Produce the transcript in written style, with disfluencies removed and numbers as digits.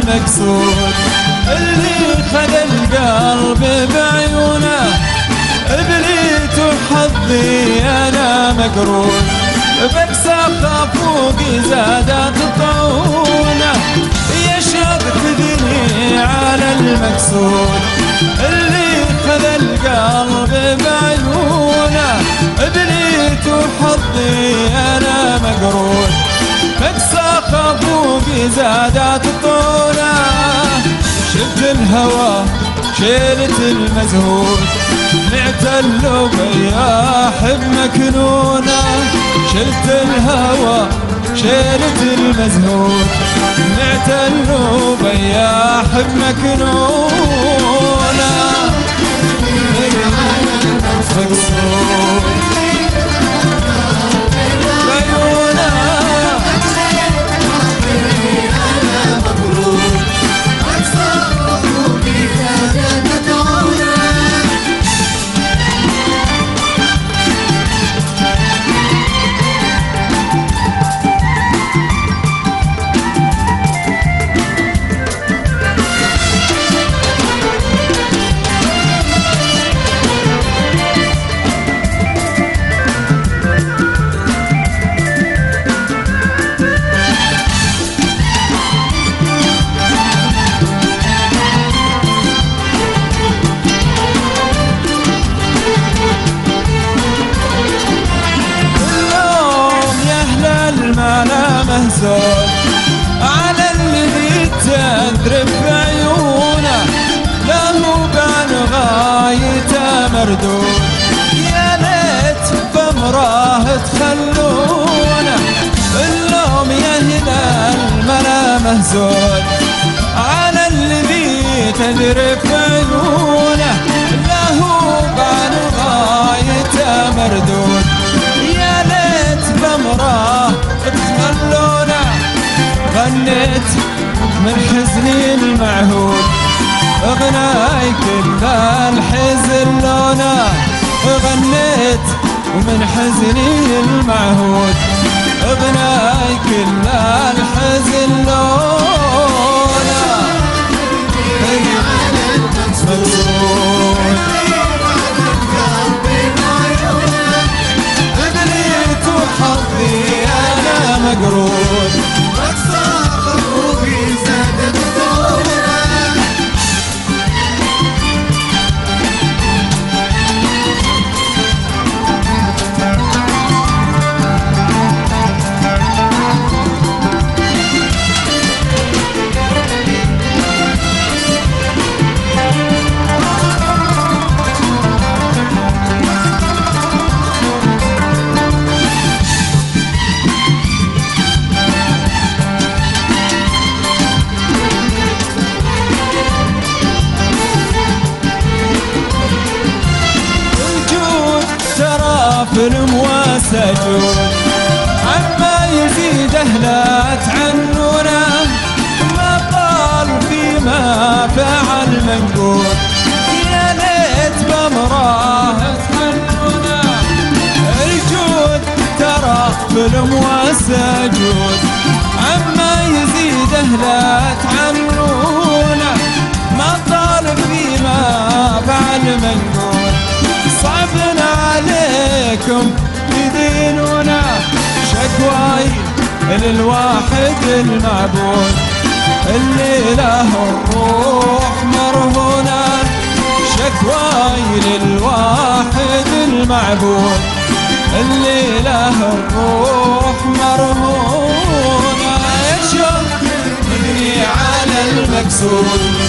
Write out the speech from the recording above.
المقصود، اللي خذ القلب بعيونه بليت وحظي انا مقرون، بكسر فوقي زادت طعونه يشهد كذني على المقصود، اللي خذ القلب بعيونه بليت وحظي انا مقرون، بكسر فوقي زادت طعونه، شفت الهوى شيلت المزهود، معتل بياح بمكنونه، شلت الهوى شيلت المزهود، معتل بياح بمكنونه، مقصود بعيونه مهزول على الذي تذرب بعيونه، له بان غايته مردود، يا ليت بمراه تخلونه، اللوم يا هنا الملا مهزول على الذي تذرب بعيونه، له بان غايته مردود، يا ليت بمراه تخلونه، غنيت من حزني المعهود غناي كل الحزن لونه، غنيت ومن حزني المعهود غناي كل الحزن لونه، مقصود بليت وحظي انا مقرود، بكسر فوقي زادت طعونه، في المواسى جود عما يزيد لا تعنونه، ما طال فيما فعل منقول، يا ليت بمراه تعنونه، الجود ترى في المواسى جود عما يزيد لا تعنونه، ما طال فيما فعل منقول، صعبنا عليكم تدينونا، شكواي للواحد المعبود، اللي له الروح مرهونة، شكواي للواحد المعبود، اللي له الروح مرهونة، يشوف على المقصود